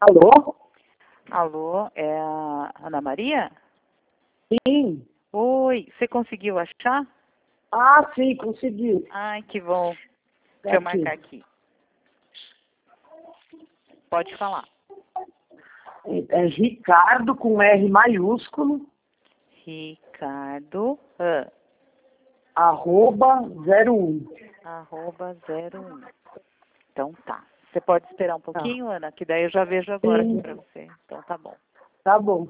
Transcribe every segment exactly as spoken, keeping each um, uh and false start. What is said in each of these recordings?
Alô? Alô, é a Ana Maria? Sim. Oi, você conseguiu achar? Ah, sim, consegui. Ai, que bom. Tá Deixa eu aqui. marcar aqui. Pode falar. É, é Ricardo com R maiúsculo, Ricardo, ah, arroba zero um. arroba zero um. Então tá. Você pode esperar um pouquinho, Ana, que daí eu já vejo agora aqui Sim. pra você. Então tá bom. Tá bom.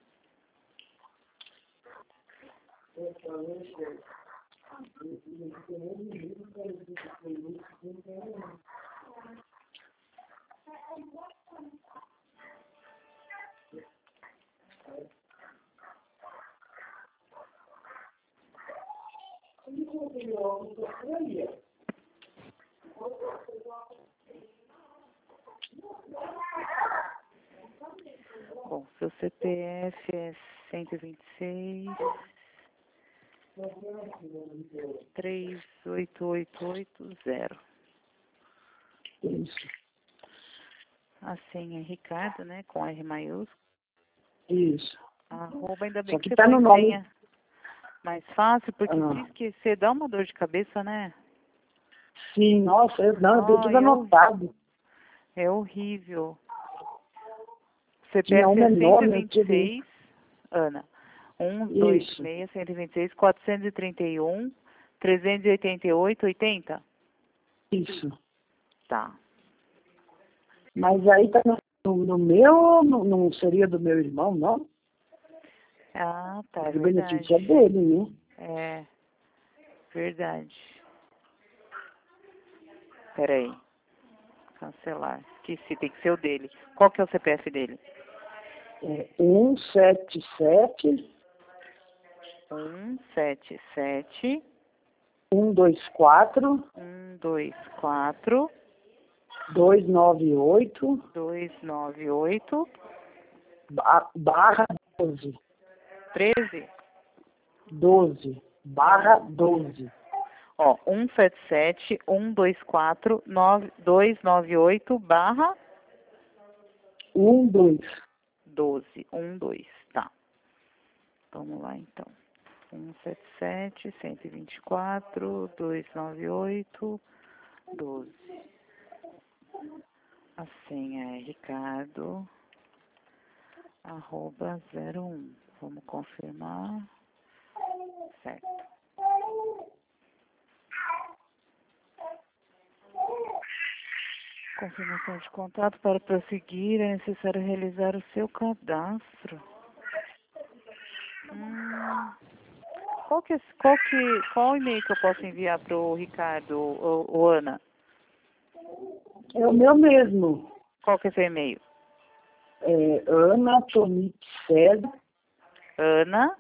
Bom, seu C P F é cento e vinte e seis, três oito oito oito zero. Isso. A senha é Ricardo, né? Com R maiúsculo. Isso. Arroba, ainda bem Só que que você tá põe no nome. senha mais fácil, porque Ah, se esquecer dá uma dor de cabeça, né? sim, nossa, eu, não, eu tenho tudo Ai, é, hor- anotado. é horrível. Tinha C P F um é cento e enorme, eu vinte e tive. seis, Ana. um, dois, Isso. seis, cento e vinte e seis, quatrocentos e trinta e um, trezentos e oitenta e oito, oitenta. Isso. Tá. Mas aí tá no, no meu, não, não seria do meu irmão, não? Ah, tá, é O benefício é verdade. dele, né? É, verdade. Peraí. Cancelar. Esqueci, tem que ser o dele. Qual que é o C P F dele? É um sete sete, um, sete, sete, um dois quatro, um, dois, quatro, dois nove oito, dois, nove, oito, ba- barra doze. treze. doze. Barra doze. Ó, um sete sete, um dois quatro, nove, dois nove oito barra um, dois. doze. um, dois. Tá. Vamos lá então. um sete sete, cento e vinte e quatro, duzentos e noventa e oito, doze. A senha é Ricardo, arroba zero um. Vamos confirmar. Certo. Confirmação de contato. Para prosseguir, é necessário realizar o seu cadastro. Hum, qual que é, qual que, qual e-mail que eu posso enviar para o Ricardo ou, ou Ana? É o meu mesmo. Qual que é seu e-mail? É Ana Tomic César, Ana,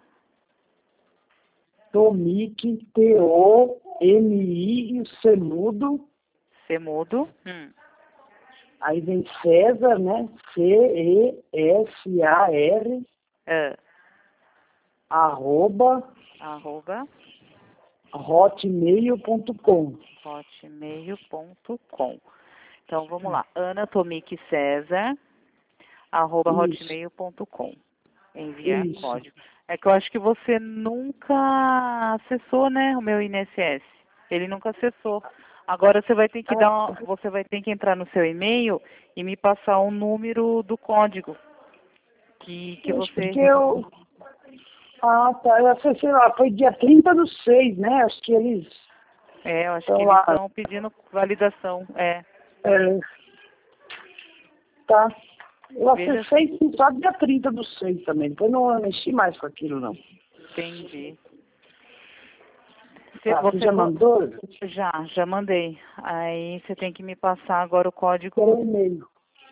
Tomic, T O M I, e o C mudo. Semudo. Hum. Aí vem César, né? C E S A R, É, arroba, arroba hotmail ponto com. hotmail ponto com. Então vamos lá. Ana Tomic César, arroba Isso, hotmail ponto com. Enviar isso. código. É que eu acho que você nunca acessou, né, o meu I N S S. Ele nunca acessou. Agora você vai ter que Ah, dar, uma- você vai ter que entrar no seu e-mail e me passar o número do código que que Poxa, você. porque eu... Ah, tá. Eu acessei lá. Foi dia trinta do seis, né? Acho que eles É, eu acho estão que eles lá. estão pedindo validação. É. É, tá. Eu Veja, acessei sim, só dia trinta do seis também. Depois não mexi mais com aquilo, não. entendi. Se Tá, você você já vo- mandou? já, já mandei. Aí você tem que me passar agora o Quero código o e-mail.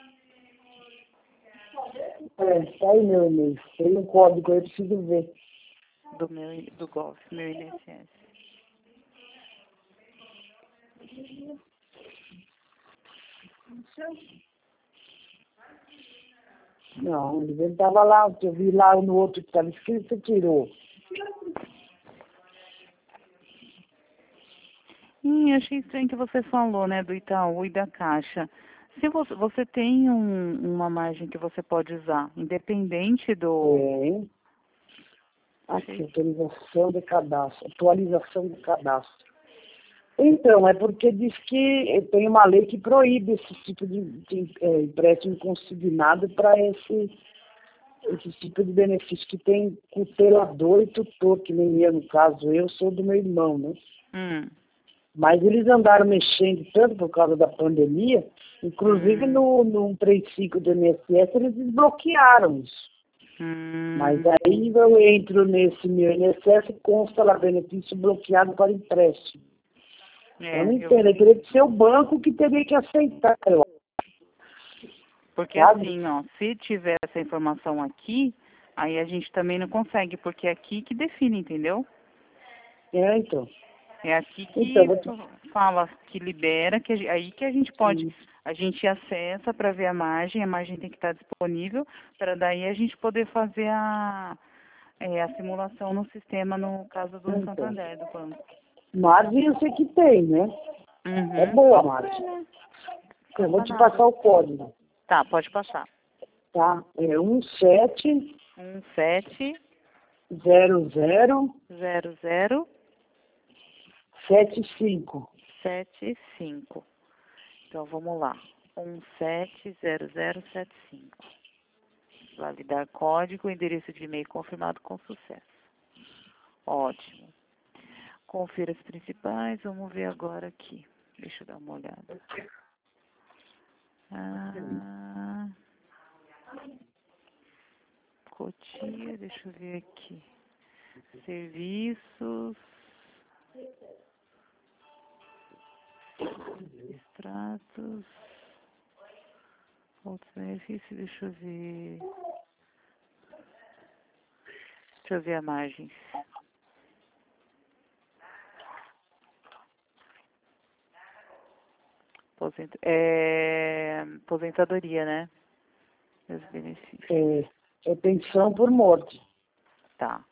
É, tá aí meu e-mail. Tem um código aí, eu preciso ver. do meu I- do Golf, meu I N S S. Não, ele estava lá, eu vi lá no outro que estava escrito, você tirou. Hum, achei estranho que você falou, né, do Itaú e da Caixa. Se você, você tem um, uma margem que você pode usar, independente do... Tem. Aqui, autorização de cadastro, atualização de cadastro. Então, é porque diz que tem uma lei que proíbe esse tipo de, de é, empréstimo consignado para esse, esse tipo de benefício, que tem tutelador e tutor, que nem eu, no caso, eu sou do meu irmão, né? Hum. Mas eles andaram mexendo tanto por causa da pandemia, inclusive Hum. no, no trinta e cinco do I N S S eles desbloquearam isso. Hum. Mas aí eu entro nesse meu I N S S e consta lá benefício bloqueado para empréstimo. É, eu não eu- entendo, aí teria que ser o banco que teria que aceitar, eu porque sabe? assim, ó, se tiver essa informação aqui, aí a gente também não consegue, porque é aqui que define, entendeu? É, então. É aqui Então, que vou te... fala, que libera, que a gen- aí que a gente pode, Sim. a gente acessa para ver a margem, a margem tem que estar disponível, para daí a gente poder fazer a, é, a simulação no sistema, no caso do Então, Santander, do banco. margem eu sei que tem, né? É Uhum. boa a Pode margem. ser, né? Eu vou te Custa nada. passar o código, Tá, pode passar. tá? É um sete Um sete zero zero zero zero sete cinco. sete cinco. Então vamos lá. Um sete zero zero sete cinco. Validar código, endereço de e-mail confirmado com sucesso. Ótimo. Confira as principais, vamos ver agora aqui. Deixa eu dar uma olhada. Ah, Cotia, deixa eu ver aqui. Serviços. Extratos. Outros benefícios, deixa eu ver. Deixa eu ver a margem. Aposenta, é, aposentadoria, né? Meus benefícios. É, é pensão por morte. Tá.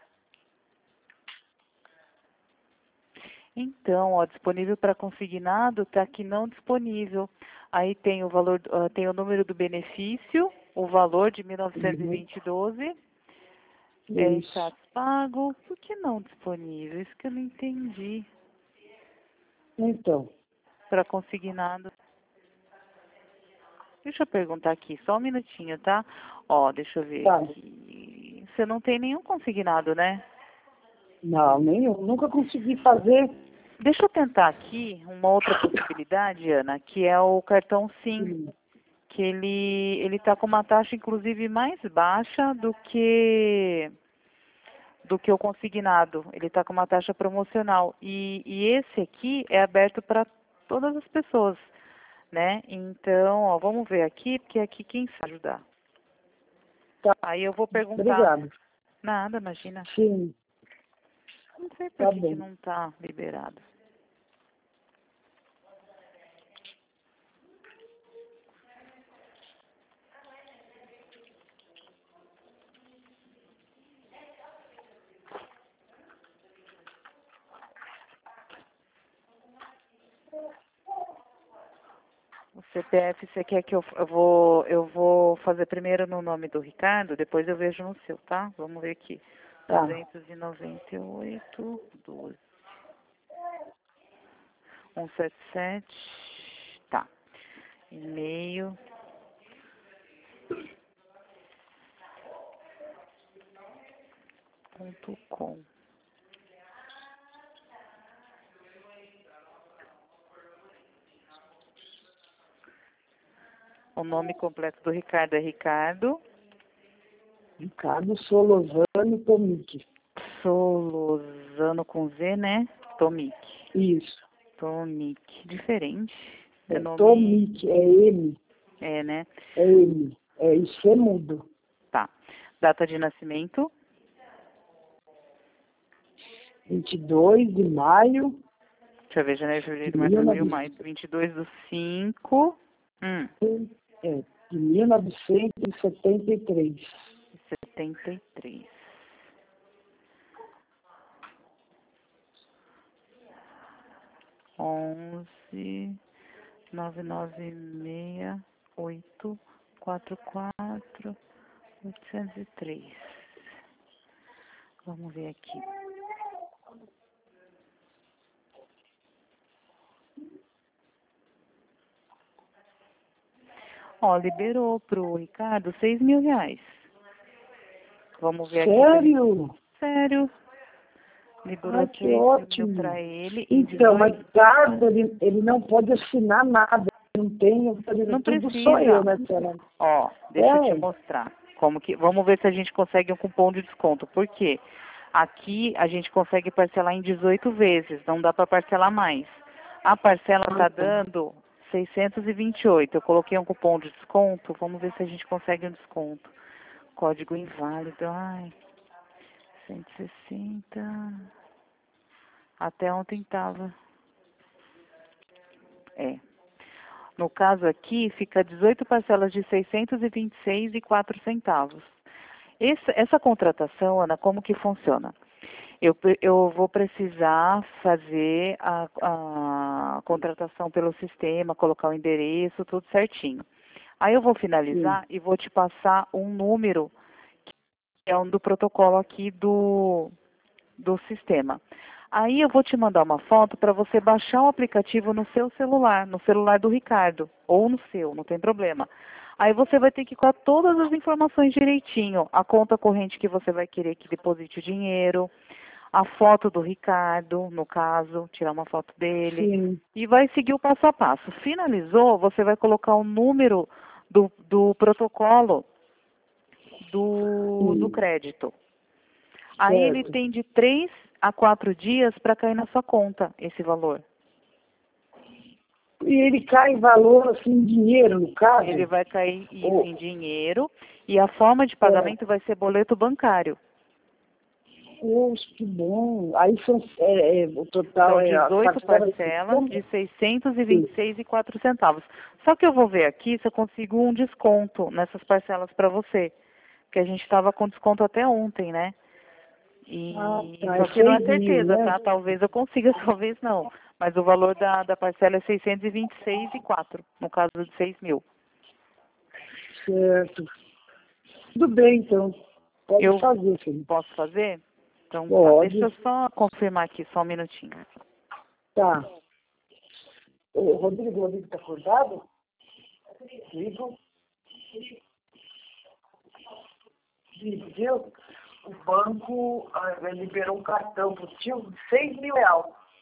Então, ó, disponível para consignado, tá aqui não disponível. Aí tem o valor, ah, tem o número do benefício, o valor de mil novecentos e vinte e doze, é Isso. status pago. Por que não disponível? Isso que eu não entendi. Então, Para consignado. Deixa eu perguntar aqui, só um minutinho, tá? Ó, deixa eu ver tá. aqui. Você não tem nenhum consignado, né? Não, nenhum. Nunca consegui fazer. Deixa eu tentar aqui uma outra possibilidade, Ana, que é o cartão SIM, Sim. que ele ele está com uma taxa inclusive mais baixa do que do que o consignado. Ele está com uma taxa promocional e, e esse aqui é aberto para todas as pessoas, né? Então, ó, vamos ver aqui, porque aqui quem sabe ajudar. Tá. Aí eu vou perguntar. Obrigado. Nada, imagina. Sim, Não sei por tá que que bom. não está liberado. O C P F, você quer que eu, eu vou eu vou fazer primeiro no nome do Ricardo, depois eu vejo no seu, tá? Vamos ver aqui. Tá. duzentos e noventa e oito, doze. cento e setenta e sete. Tá. E-mail. Ponto com. O nome completo do Ricardo é Ricardo Ricardo Solozano Tomic. Solozano com Z, né? Tomic. Isso. Tomic. Diferente. É É nome. Tomic, é M. É, né? É M. É isso, é mudo. Tá. Data de nascimento. vinte e dois de maio Deixa eu ver, janeiro, de fevereiro, março, abril, maio. mil e novecentos. vinte e dois do cinco. Hum. É, de mil novecentos e setenta e três. setenta e três. onze nove nove seis oito quatro quatro oitocentos e três. Vamos ver aqui. Ó, liberou pro Ricardo seis mil reais. Vamos ver aqui. Sério? Sério. Liberou Ah, que seis ótimo. mil para ele. Então, dezoito... mas Ricardo, ele, ele não pode assinar nada. Não tem, eu vou fazer Não tudo precisa. só eu, né, senhora? Ó, deixa eu É. te mostrar. Como que... Vamos ver se a gente consegue um cupom de desconto. Por quê? Aqui a gente consegue parcelar em dezoito vezes. Não dá para parcelar mais. A parcela tá dando seiscentos e vinte e oito. Eu coloquei um cupom de desconto. Vamos ver se a gente consegue um desconto. Código inválido. Ai, cento e sessenta. Até ontem tava. É. No caso aqui, fica dezoito parcelas de seiscentos e vinte e seis reais e quatro centavos. Essa, essa contratação, Ana, como que funciona? Eu, eu vou precisar fazer a, a contratação pelo sistema, colocar o endereço, tudo certinho. Aí eu vou finalizar Sim. e vou te passar um número, que é um do protocolo aqui do, do sistema. Aí eu vou te mandar uma foto para você baixar o aplicativo no seu celular, no celular do Ricardo, ou no seu, não tem problema. Aí você vai ter que colocar todas as informações direitinho, a conta corrente que você vai querer que deposite o dinheiro, a foto do Ricardo, no caso, tirar uma foto dele, Sim. e vai seguir o passo a passo. Finalizou, você vai colocar o número do, do protocolo do, do Sim. crédito. Aí ele Certo. tem de três a quatro dias para cair na sua conta esse valor. E ele cai em valor, assim, em dinheiro, no caso? Ele vai cair isso Ou, em dinheiro e a forma de é, pagamento vai ser boleto bancário. Poxa, que bom. Aí são, é, é, o total São é as dezoito parcelas parcelas de seiscentos e vinte e Sim. seis reais e quatro centavos. Só que eu vou ver aqui se eu consigo um desconto nessas parcelas para você. Que a gente estava com desconto até ontem, né? Ah, E tá. só É que não é seis mil, certeza, né? tá? Talvez eu consiga, talvez não. Mas o valor da, da parcela é seiscentos e vinte e seis reais e quatro, no caso de seis mil. Certo. Tudo bem, então. Pode Eu fazer, filho. posso fazer? Então tá, deixa eu Pode. só confirmar aqui, só um minutinho. Tá. Ô, Rodrigo, o Rodrigo tá acordado? Rodrigo? Rodrigo, viu? O banco ah, liberou um cartão pro tio de seis mil reais.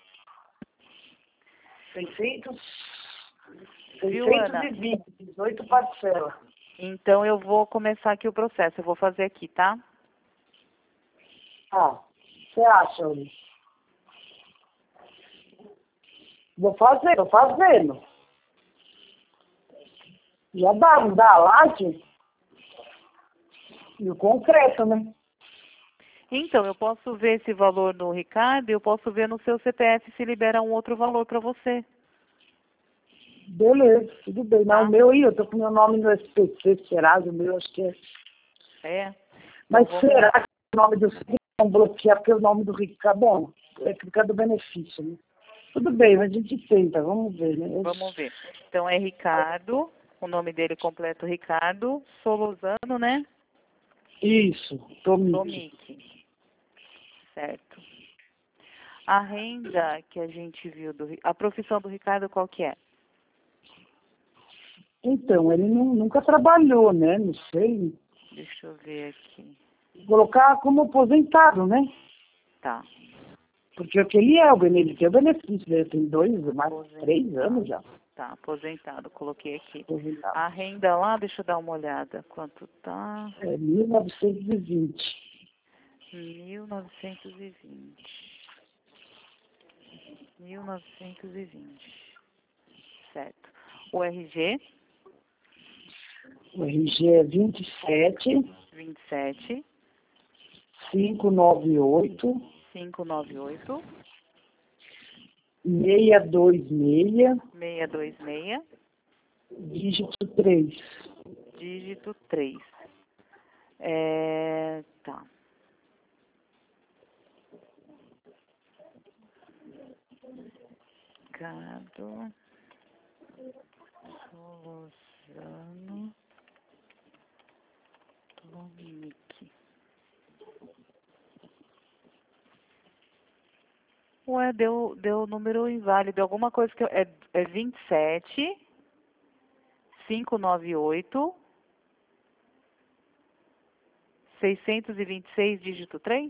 seiscentos, Viu, Ana? seiscentos e vinte, dezoito parcelas. Então eu vou começar aqui o processo, eu vou fazer aqui, tá? Ah, você acha, Uri? Vou fazer, tô fazendo. Já dá, não dá a laje? E o concreto, né? Então, eu posso ver esse valor no Ricardo e eu posso ver no seu C P F se libera um outro valor para você, Beleza, tudo bem. Não, o tá? meu aí, eu tô com meu nome no S P C, Serasa, o meu acho que é. É? Então Mas vamos, será que o nome do filho não bloquear porque o nome do Ricardo, bom, é por causa do benefício, né? Tudo bem, mas a gente tenta, vamos ver, né? Eu- vamos ver. Então é Ricardo, o nome dele completo Ricardo Solozano, né? Isso, Tomique. Tomic, certo. A renda que a gente viu, do, Ri- a profissão do Ricardo qual que é? Então, ele não, nunca trabalhou, né? Não sei. Deixa eu ver aqui. Colocar como aposentado, né? Tá, Porque o que ele é, o bene- ele tem o benefício, ele tem dois, mais aposentado. três anos já. Tá, aposentado, coloquei aqui. Aposentado. A renda lá, deixa eu dar uma olhada. Quanto tá? É mil novecentos e vinte. mil novecentos e vinte. mil novecentos e vinte. Certo. O R G? O R G é vinte e sete, vinte e sete, quinhentos e noventa e oito, quinhentos e noventa e oito, seiscentos e vinte e seis, seiscentos e vinte e seis, dígito três. dígito três. É, tá. Cado. Rosano Lomnick. Ué, deu, deu número inválido. Alguma coisa que eu, é, é vinte e sete, quinhentos e noventa e oito, seiscentos e vinte e seis, dígito três?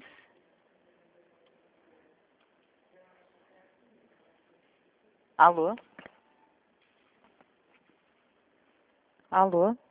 Alô? Alô?